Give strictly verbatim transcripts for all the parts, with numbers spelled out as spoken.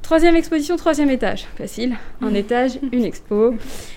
Troisième exposition, troisième étage. Facile. Un étage, une expo.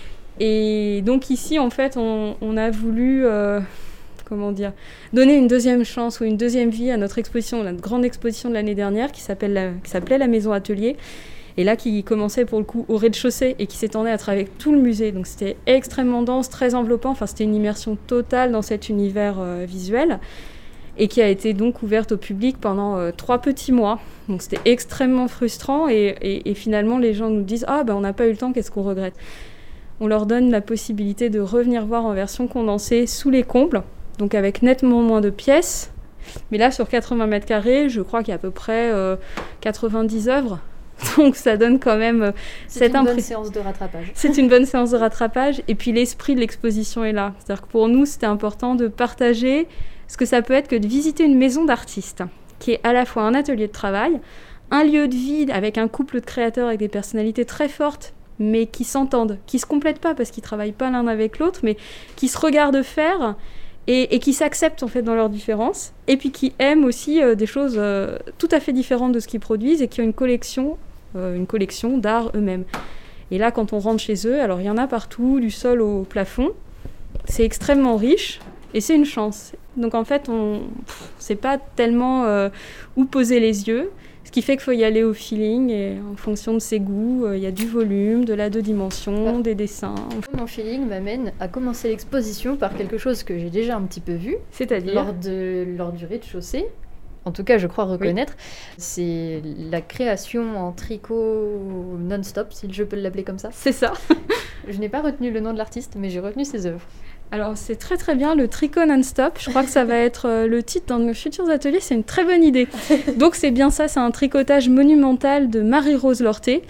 Et donc ici, en fait, on, on a voulu... Euh, comment dire, donner une deuxième chance ou une deuxième vie à notre exposition, notre grande exposition de l'année dernière qui, s'appelle la, qui s'appelait la Maison Atelier, et là qui commençait pour le coup au rez-de-chaussée et qui s'étendait à travers tout le musée. Donc c'était extrêmement dense, très enveloppant, enfin c'était une immersion totale dans cet univers euh, visuel, et qui a été donc ouverte au public pendant euh, trois petits mois. Donc c'était extrêmement frustrant, et, et, et finalement les gens nous disent « Ah ben on n'a pas eu le temps, qu'est-ce qu'on regrette ?» On leur donne la possibilité de revenir voir en version condensée sous les combles, donc avec nettement moins de pièces. Mais là, sur quatre-vingts mètres carrés, je crois qu'il y a à peu près euh, quatre-vingt-dix œuvres. Donc ça donne quand même euh, C'est cette une impression. bonne séance de rattrapage. C'est une bonne séance de rattrapage. Et puis l'esprit de l'exposition est là. C'est-à-dire que pour nous, c'était important de partager ce que ça peut être que de visiter une maison d'artistes, qui est à la fois un atelier de travail, un lieu de vie avec un couple de créateurs avec des personnalités très fortes, mais qui s'entendent, qui ne se complètent pas parce qu'ils ne travaillent pas l'un avec l'autre, mais qui se regardent faire... Et, et qui s'acceptent en fait dans leurs différences, et puis qui aiment aussi euh, des choses euh, tout à fait différentes de ce qu'ils produisent, et qui ont une collection, euh, une collection d'art eux-mêmes. Et là, quand on rentre chez eux, alors il y en a partout, du sol au plafond, c'est extrêmement riche, et c'est une chance. Donc en fait, on ne sait pas tellement euh, où poser les yeux, ce qui fait qu'il faut y aller au feeling, et en fonction de ses goûts, il euh, y a du volume, de la deux dimensions, ah. des dessins. Mon feeling m'amène à commencer l'exposition par quelque chose que j'ai déjà un petit peu vu, c'est-à-dire lors, de, lors du rez-de-chaussée. En tout cas, je crois reconnaître. Oui. C'est la création en tricot non-stop, si je peux l'appeler comme ça. C'est ça. Je n'ai pas retenu le nom de l'artiste, mais j'ai retenu ses œuvres. Alors c'est très très bien, le tricot non-stop, je crois que ça va être euh, le titre dans nos futurs ateliers, c'est une très bonne idée. Donc c'est bien ça, c'est un tricotage monumental de Marie-Rose Lorté,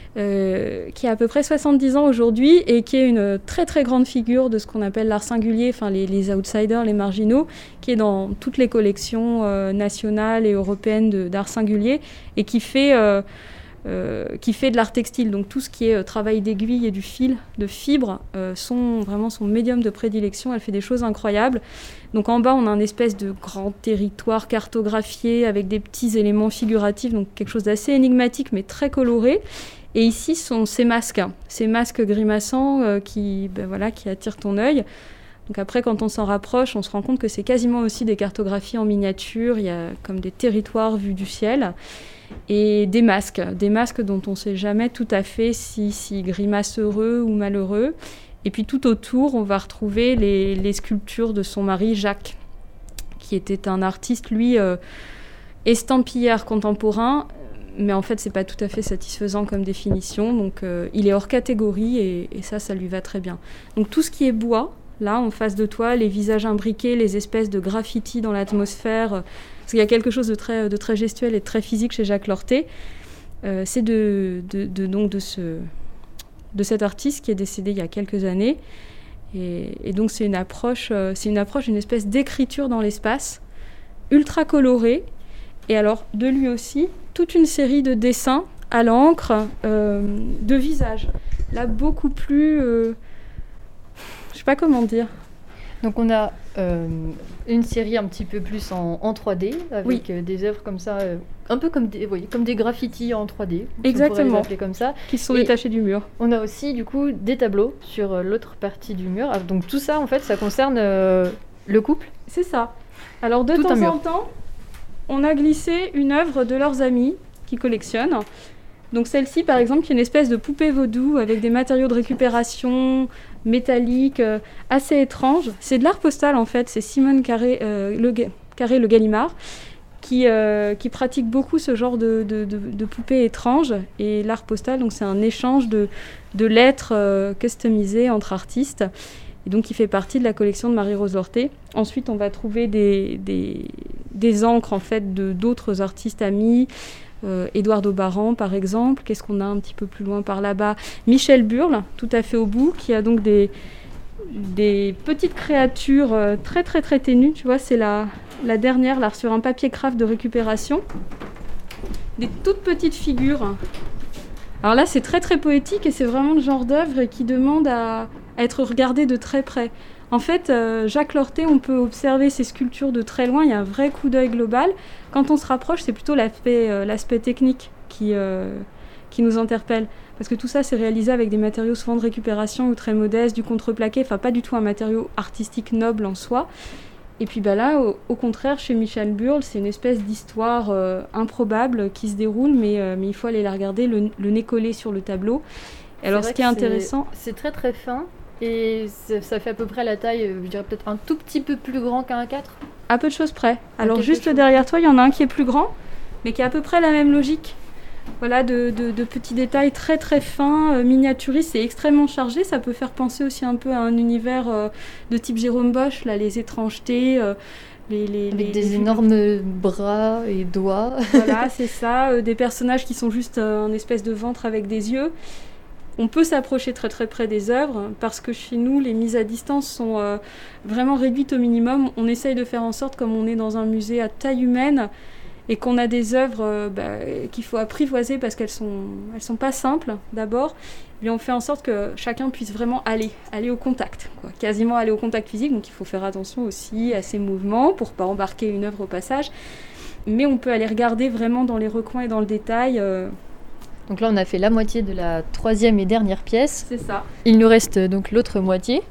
euh, qui a à peu près soixante-dix ans aujourd'hui et qui est une très très grande figure de ce qu'on appelle l'art singulier, enfin les, les outsiders, les marginaux, qui est dans toutes les collections euh, nationales et européennes de, d'art singulier, et qui fait... Euh, Euh, qui fait de l'art textile, donc tout ce qui est euh, travail d'aiguille et du fil, de fibres, euh, sont vraiment son médium de prédilection. Elle fait des choses incroyables. Donc en bas, on a un espèce de grand territoire cartographié avec des petits éléments figuratifs, donc quelque chose d'assez énigmatique mais très coloré. Et ici sont ces masques, ces masques grimaçants euh, qui, ben voilà, qui attirent ton œil. Donc après, quand on s'en rapproche, on se rend compte que c'est quasiment aussi des cartographies en miniature. Il y a comme des territoires vus du ciel. Et des masques, des masques dont on ne sait jamais tout à fait si, si grimace heureux ou malheureux. Et puis tout autour, on va retrouver les, les sculptures de son mari Jacques, qui était un artiste, lui, euh, estampilleur contemporain, mais en fait, c'est pas tout à fait satisfaisant comme définition. Donc euh, il est hors catégorie, et, et ça, ça lui va très bien. Donc tout ce qui est bois, là, en face de toi, les visages imbriqués, les espèces de graffitis dans l'atmosphère... Euh, parce qu'il y a quelque chose de très, de très gestuel et de très physique chez Jacques Lorté. Euh, c'est de, de, de, donc de, ce, de cet artiste qui est décédé il y a quelques années. Et, et donc c'est une approche, euh, c'est une approche, une espèce d'écriture dans l'espace, ultra colorée. Et alors, de lui aussi, toute une série de dessins à l'encre, euh, de visages. Là, beaucoup plus... Euh, je ne sais pas comment dire. Donc on a euh, une série un petit peu plus en, en trois D, avec oui. euh, des œuvres comme ça, euh, un peu comme des, oui, comme des graffitis en trois D. Exactement. On pourrait les appeler comme ça. Qui sont Et détachés du mur. On a aussi du coup des tableaux sur euh, l'autre partie du mur. Alors, donc tout ça en fait, ça concerne euh, le couple. C'est ça. Alors de Tout temps en temps, on a glissé une œuvre de leurs amis qui collectionnent. Donc celle-ci, par exemple, qui est une espèce de poupée vaudou avec des matériaux de récupération métalliques, euh, assez étranges. C'est de l'art postal, en fait. C'est Simone Carré, euh, le, Carré Le Gallimard qui, euh, qui pratique beaucoup ce genre de, de, de, de poupées étranges. Et l'art postal, donc, c'est un échange de, de lettres euh, customisées entre artistes. Et donc, qui fait partie de la collection de Marie-Rose Lorté. Ensuite, on va trouver des, des, des encres, en fait, de, d'autres artistes amis. Euh, Édouard Baran, par exemple. Qu'est-ce qu'on a un petit peu plus loin par là-bas ? Michel Burle, tout à fait au bout, qui a donc des, des petites créatures euh, très, très, très ténues. Tu vois, c'est la, la dernière, là, sur un papier craft de récupération. Des toutes petites figures. Alors là, c'est très, très poétique et c'est vraiment le genre d'œuvre qui demande à, à être regardé de très près. En fait, euh, Jacques Lorté, on peut observer ses sculptures de très loin, il y a un vrai coup d'œil global. Quand on se rapproche, c'est plutôt l'aspect, euh, l'aspect technique qui, euh, qui nous interpelle. Parce que tout ça, c'est réalisé avec des matériaux souvent de récupération ou très modestes, du contreplaqué, enfin pas du tout un matériau artistique noble en soi. Et puis bah là, au, au contraire, chez Michel Burle, c'est une espèce d'histoire euh, improbable qui se déroule, mais, euh, mais il faut aller la regarder, le, le nez collé sur le tableau. Et alors ce qui est intéressant... C'est très très fin, et ça fait à peu près la taille, je dirais peut-être un tout petit peu plus grand qu'un A quatre. À peu de choses près. Alors juste chose. derrière toi, il y en a un qui est plus grand, mais qui a à peu près la même logique. Voilà, de, de, de petits détails très très fins, euh, miniaturistes, c'est extrêmement chargé. Ça peut faire penser aussi un peu à un univers euh, de type Jérôme Bosch, là, les étrangetés, euh, les, les, Avec les, des les... énormes bras et doigts. Voilà, c'est ça, euh, des personnages qui sont juste euh, un espèce de ventre avec des yeux. On peut s'approcher très très près des œuvres parce que chez nous, les mises à distance sont euh, vraiment réduites au minimum. On essaye de faire en sorte, comme on est dans un musée à taille humaine, et qu'on a des œuvres euh, bah, qu'il faut apprivoiser parce qu'elles sont, elles sont pas simples d'abord, et on fait en sorte que chacun puisse vraiment aller, aller au contact, quoi. Quasiment aller au contact physique, donc il faut faire attention aussi à ses mouvements pour pas embarquer une œuvre au passage, mais on peut aller regarder vraiment dans les recoins et dans le détail. Euh... Donc là on a fait la moitié de la troisième et dernière pièce. C'est ça. Il nous reste donc l'autre moitié,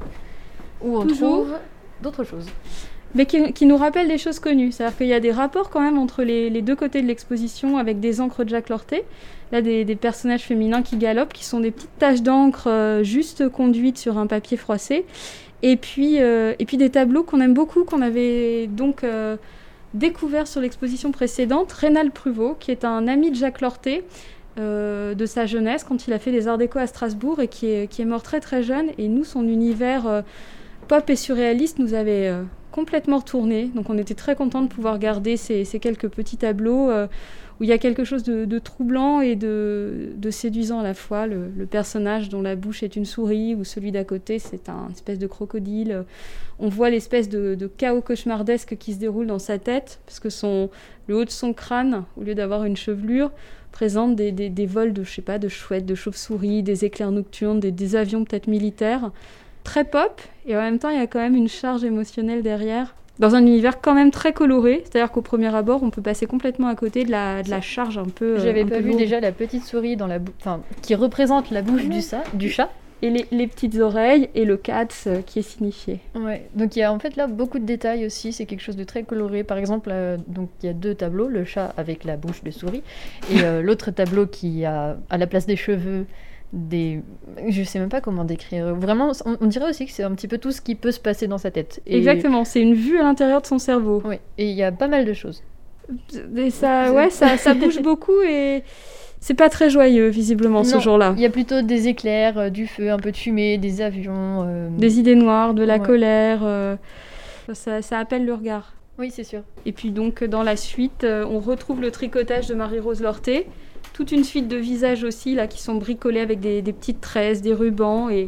où on Toujours trouve d'autres choses. Mais qui, qui nous rappelle des choses connues. C'est-à-dire qu'il y a des rapports quand même entre les, les deux côtés de l'exposition avec des encres de Jacques Lortet. Là, des, des personnages féminins qui galopent, qui sont des petites taches d'encre euh, juste conduites sur un papier froissé. Et puis, euh, et puis des tableaux qu'on aime beaucoup, qu'on avait donc euh, découvert sur l'exposition précédente. Rénal Pruvot, qui est un ami de Jacques Lortet, euh, de sa jeunesse, quand il a fait des arts déco à Strasbourg, et qui est, qui est mort très très jeune. Et nous, son univers euh, pop et surréaliste nous avait... Euh, complètement retourné, donc on était très contents de pouvoir garder ces, ces quelques petits tableaux euh, où il y a quelque chose de, de troublant et de, de séduisant à la fois. Le, le personnage dont la bouche est une souris ou celui d'à côté c'est un une espèce de crocodile. On voit l'espèce de, de chaos cauchemardesque qui se déroule dans sa tête parce que son, le haut de son crâne, au lieu d'avoir une chevelure, présente des, des, des vols de, je sais pas, de chouettes, de chauves-souris, des éclairs nocturnes, des, des avions peut-être militaires. Très pop, et en même temps, il y a quand même une charge émotionnelle derrière, dans un univers quand même très coloré, c'est-à-dire qu'au premier abord, on peut passer complètement à côté de la, de la charge un peu J'avais un pas peu vu lourde. déjà la petite souris dans la bou- enfin, qui représente la bouche du, sa- du chat. Et les, les petites oreilles, et le katz euh, qui est signifié. Ouais. Donc il y a en fait là beaucoup de détails aussi, c'est quelque chose de très coloré. Par exemple, euh, donc il y a deux tableaux, le chat avec la bouche de souris, et euh, l'autre tableau qui a à la place des cheveux, des... je sais même pas comment décrire. Vraiment, on, on dirait aussi que c'est un petit peu tout ce qui peut se passer dans sa tête. Et... Exactement, c'est une vue à l'intérieur de son cerveau. Oui, et il y a pas mal de choses. Et ça, ouais, ça, ça bouge beaucoup et c'est pas très joyeux visiblement ce Non, jour-là. Il y a plutôt des éclairs, euh, du feu, un peu de fumée, des avions. Euh... Des idées noires, de la Ouais. colère. Euh, ça, ça appelle le regard. Oui, c'est sûr. Et puis donc dans la suite, euh, on retrouve le tricotage de Marie-Rose Lortet. Toute une suite de visages aussi là qui sont bricolés avec des, des petites tresses, des rubans et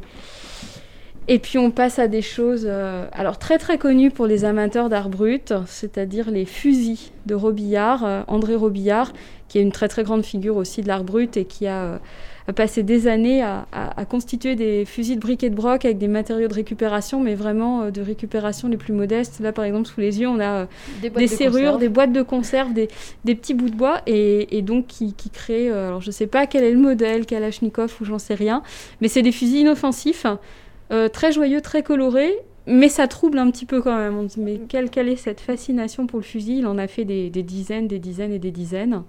et puis on passe à des choses euh, alors très très connues pour les amateurs d'art brut, c'est-à-dire les fusils de Robillard, euh, André Robillard, qui est une très très grande figure aussi de l'art brut et qui a, euh, a passé des années à, à, à constituer des fusils de briques et de broc avec des matériaux de récupération, mais vraiment euh, de récupération les plus modestes. Là par exemple sous les yeux on a euh, Des, boîtes des de serrures, conserve. des boîtes de conserve, des, des petits bouts de bois, et, et donc qui, qui créent, euh, alors je sais pas quel est le modèle, Kalachnikov ou j'en sais rien, mais c'est des fusils inoffensifs, euh, très joyeux, très colorés, mais ça trouble un petit peu quand même. On se dit mais quelle, quelle est cette fascination pour le fusil? Il en a fait des, des dizaines, des dizaines et des dizaines.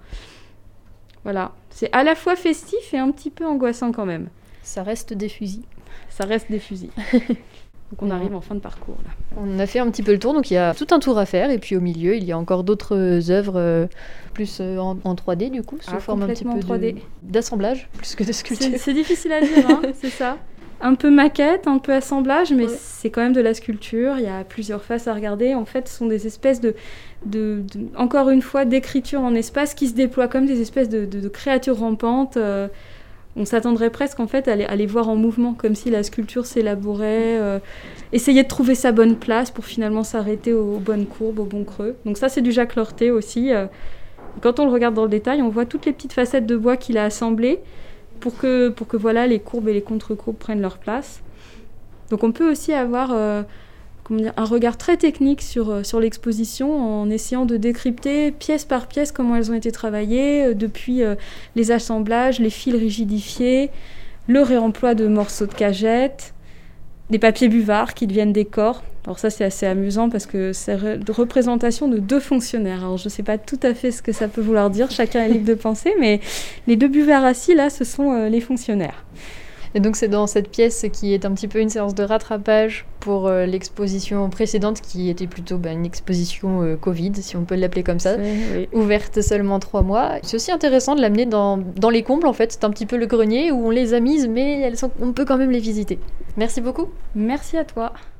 Voilà, c'est à la fois festif et un petit peu angoissant quand même. Ça reste des fusils. Ça reste des fusils. Donc on arrive en fin de parcours là. On a fait un petit peu le tour, donc il y a tout un tour à faire, et puis au milieu, il y a encore d'autres œuvres euh, plus euh, en, en trois D du coup, sous Ah, forme un petit complètement peu trois D. de- d'assemblage, plus que de sculpture. C'est, c'est difficile à dire, hein, c'est ça. Un peu maquette, un peu assemblage, mais Ouais. c'est quand même de la sculpture. Il y a plusieurs faces à regarder. En fait, ce sont des espèces de, de, de encore une fois, d'écriture en espace qui se déploient comme des espèces de, de, de créatures rampantes. Euh, on s'attendrait presque en fait à les, à les voir en mouvement, comme si la sculpture s'élaborait, euh, essayait de trouver sa bonne place pour finalement s'arrêter aux, aux bonnes courbes, aux bons creux. Donc ça, c'est du Jacques Lortet aussi. Euh, quand on le regarde dans le détail, on voit toutes les petites facettes de bois qu'il a assemblées pour que, pour que voilà, les courbes et les contre-courbes prennent leur place. Donc on peut aussi avoir euh, comment dire, un regard très technique sur, sur l'exposition en essayant de décrypter pièce par pièce comment elles ont été travaillées, euh, depuis euh, les assemblages, les fils rigidifiés, le réemploi de morceaux de cagette, des papiers buvards qui deviennent des corps. Alors ça, c'est assez amusant parce que c'est une représentation de deux fonctionnaires. Alors je ne sais pas tout à fait ce que ça peut vouloir dire, chacun est libre de penser, mais les deux buvards assis, là, ce sont euh, les fonctionnaires. Et donc c'est dans cette pièce qui est un petit peu une séance de rattrapage pour euh, l'exposition précédente qui était plutôt bah, une exposition euh, Covid, si on peut l'appeler comme ça, oui. Ouverte seulement trois mois. C'est aussi intéressant de l'amener dans, dans les combles en fait, c'est un petit peu le grenier où on les a mises mais elles sont, on peut quand même les visiter. Merci beaucoup. Merci à toi.